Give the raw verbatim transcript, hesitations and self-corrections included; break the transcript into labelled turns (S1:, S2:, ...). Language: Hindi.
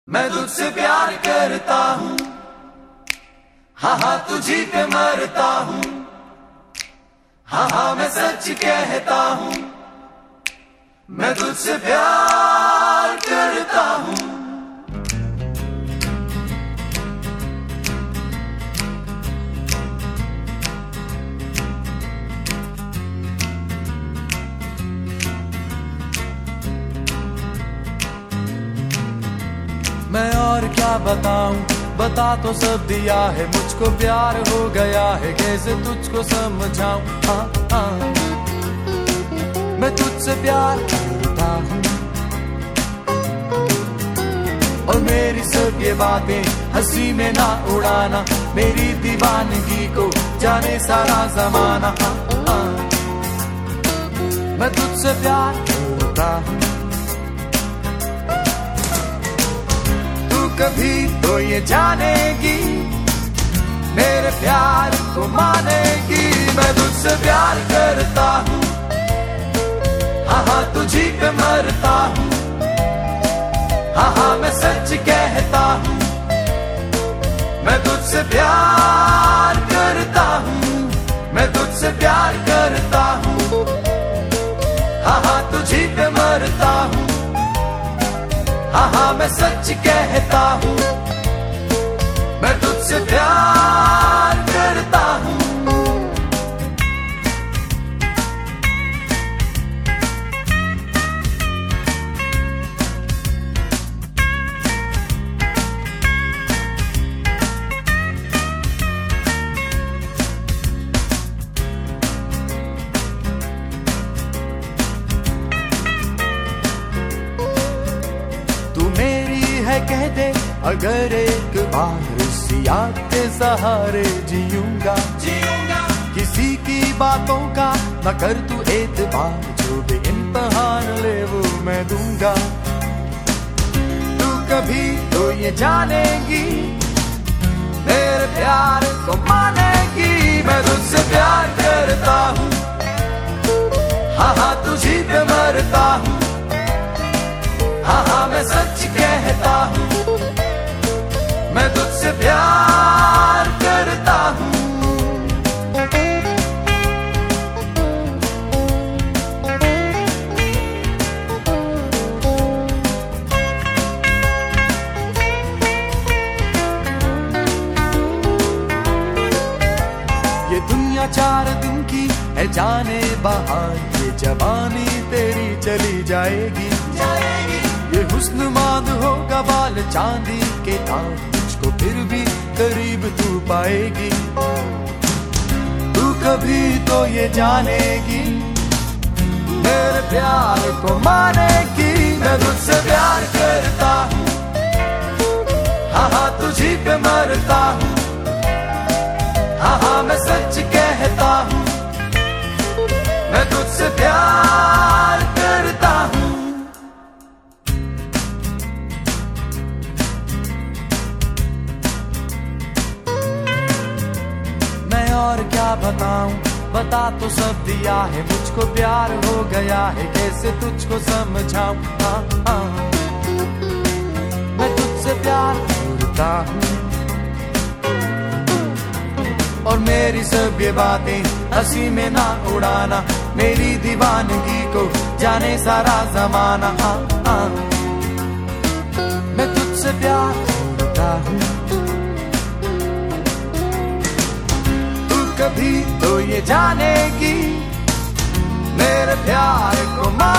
S1: मैं तुझसे प्यार करता हूँ, हाँ हाँ तुझी पे मरता हूँ, हाँ हाँ मैं सच कहता हूँ, मैं तुझसे प्यार करता हूँ। मैं और क्या बताऊं, बता तो सब दिया है, मुझको प्यार हो गया है, कैसे तुझको समझाऊं। हाँ हाँ मैं तुझसे प्यार करता हूँ, और मेरी सब ये बातें हंसी में ना उड़ाना, मेरी दीवानगी को जाने सारा जमाना। हाँ हाँ मैं तुझसे प्यार करता हूँ, कभी तो ये जानेगी, मेरे प्यार को मानेगी। मैं तुझसे प्यार करता हूँ, हाँ हाँ तुझी पे मरता हूँ, हाँ हाँ मैं सच कहता हूँ, मैं तुझसे प्यार करता हूँ, मैं तुझसे प्यार करता हूँ, हाँ हाँ तुझी पे मरता हूँ, हाँ हाँ मैं सच कहता हूँ, मैं तुझसे प्यार करता हूँ। कह दे अगर एक बार इसी याद के सहारे जीऊंगा, जीऊंगा किसी की बातों का न कर तू एतबार, जो भी इम्तिहान ले वो मैं दूंगा। तू कभी तो ये जानेगी, मेरे प्यार को मानेगी। मैं तुझसे प्यार करता हूँ, हाँ हाँ तुझी पे मरता हूँ, हाँ हाँ मैं सच कहता हूँ, मैं तुझसे प्यार करता हूँ। ये दुनिया चार दिन की है जाने बहार, ये जवानी तेरी चली जाएगी, जाएगी। ये हुस्न मांद होगा बाल चांदी के तार, तुझको फिर भी करीब तू पाएगी। तू कभी तो ये जानेगी, मेरे प्यार को मानेगी। मैं तुझसे प्यार करता हूँ, हाँ हाँ तुझी पे मरता हूँ, हाँ हाँ मैं सच कहता हूँ, मैं तुझसे प्यार करता हूँ। और क्या बताऊं, बता तो सब दिया है, मुझको प्यार हो गया है, कैसे तुझको समझाऊं। हाँ हाँ मैं तुझसे प्यार करता हूँ, और मेरी सब ये बातें हंसी में ना उड़ाना, मेरी दीवानगी को जाने सारा जमाना। हाँ हाँ मैं तुझसे प्यार करता हूँ, कभी तो ये जानेगी, मेरे प्यार को मान